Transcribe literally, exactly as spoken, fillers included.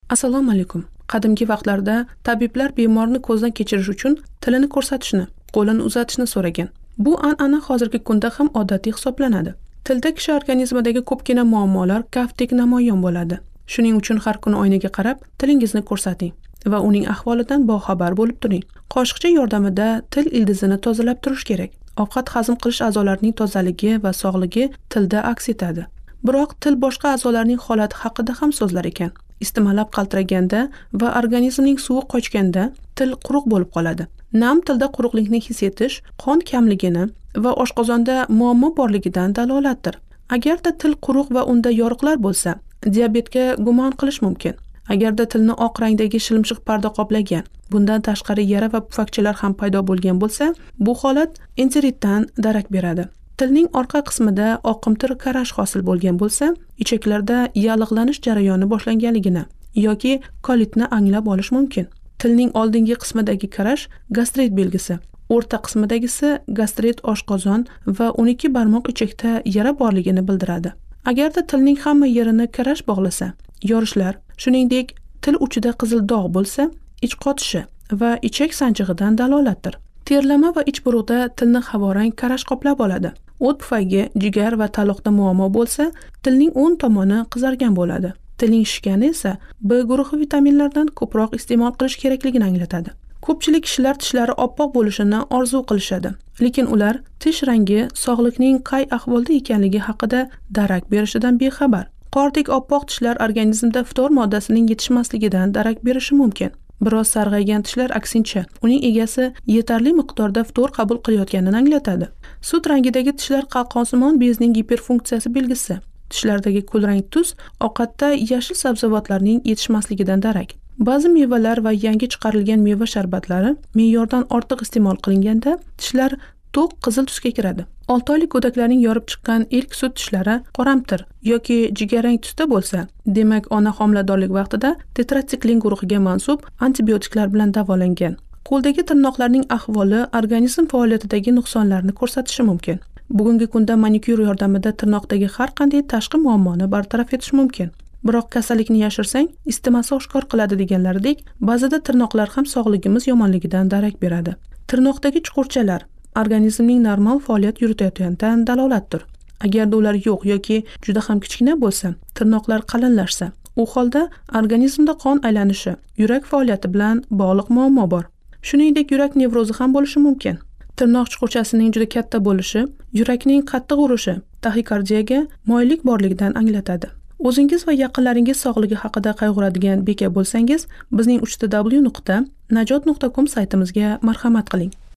Assalomu alaykum. Qadimgi vaqtlarda tabiblar bemorni ko'zdan kechirish uchun tilini ko'rsatishni, qo'lini uzatishni so'ragan. Bu an'ana hozirgi kunda ham odatiy hisoblanadi. Tilda kishi organizmidagi ko'pgina muammolar kaftdek namoyon bo'ladi. Shuning uchun har kuni oynaga qarab tilingizni ko'rsating va uning ahvolidan boxabar bo'lib turing. Qoshiqcha yordamida til ildizini tozalab turish kerak. Ovqat hazm qilish a'zolarining tozaligi va sog'ligi tilda aks etadi. Biroq til boshqa a'zolarning holati haqida ham so'zlar ekan. Istimalab qaltiraganda va organizmning suvi qochganda til quruq bo'lib qoladi. Nam tilda quruqlikni his etish qon kamligini va oshqozonda muammo borligidan dalolatdir. Agarda til quruq va unda yoriqlar bo'lsa, diabetga gumon qilish mumkin. Agarda tilni oq rangdagi shilimshiq parda qoplagan, bundan tashqari yara va pufakchalar ham paydo bo'lgan bo'lsa, bu holat enteritdan darak beradi. Tilning orqa qismida oqimtir karash hosil bo'lgan bo'lsa, ichaklarda yallig'lanish jarayoni boshlanganligini yoki kolitni anglab olish mumkin. Tilning oldingi qismidagi karash gastrit belgisi, o'rta qismidagisi gastrit oshqozon va o'n ikki barmoq ichakda yara borligini bildiradi. Agarda tilning hamma yerini karash bog'lasa, yorishlar, shuningdek til uchida qizil dog' bo'lsa, ich qotishi va ichak sanchig'idan dalolatdir. Terlama va ich buruqda tilni havorang karash qoplab oladi. O't pufagi, jigar va taloqda muammo bo'lsa, tilning o'ng tomoni qizargan bo'ladi. Tilning shishgani esa B guruhi vitaminlardan ko'proq iste'mol qilish kerakligini anglatadi. Ko'pchilik kishilar tishlari oppoq bo'lishini orzu qilishadi, lekin ular tish rangi sog'liqning qay ahvolda ekanligi haqida darak berishidan bexabar. Qordek oppoq tishlar organizmda ftor moddasining yetishmasligidan darak berishi mumkin. Biroz sarg'aygan tishlar aksincha, uning egasi yetarli miqdorda ftor qabul qilayotganini anglatadi. Sut rangidagi tishlar qalqonsimon bezning giperfunksiyasi belgisi. Tishlardagi kulrang tuz ovqatda yashil sabzavotlarning yetishmasligidan darak. Ba'zi mevalar va yangi chiqarilgan meva sharbatlari me'yordan ortiq iste'mol qilinganda tishlar to'q qizil tusga kiradi. olti oylik go'daklarning yorib chiqqan ilk sut tishlari qoramtir yoki jigarrang tusda bo'lsa, demak ona homiladorlik vaqtida tetratsiklin guruhiga mansub antibiotiklar bilan davolangan. Qo'ldagi tirnoqlarning ahvoli organizm faoliyatidagi nuqsonlarni ko'rsatishi mumkin. Bugungi kunda manikyur yordamida tirnoqdagi har qanday tashqi muammoni bartaraf etish mumkin. Biroq kasallikni yashirsang, istamasa oshkor qiladi deganlaridek, ba'zida tirnoqlar ham sog'ligimiz yomonligidan darak beradi. Tirnoqdagi chuqurchalar organizmning normal faoliyat yuritayotganidan dalolatdir. Agarda ular yo'q yoki juda ham kichkina bo'lsa, tirnoqlar qalinlashsa, u holda organizmda qon aylanishi, yurak faoliyati bilan bog'liq muammo bor. Shuningdek, yurak nevrozi ham bo'lishi mumkin. Tirnoq chuqurchasining juda katta bo'lishi yurakning qattiq urishi, taxikardiyaga moyillik borligidan anglatadi. O'zingiz va yaqinlaringiz sog'ligi haqida qayg'uradigan beka bo'lsangiz, bizning uch w nuqta najot nuqta com saytimizga marhamat qiling.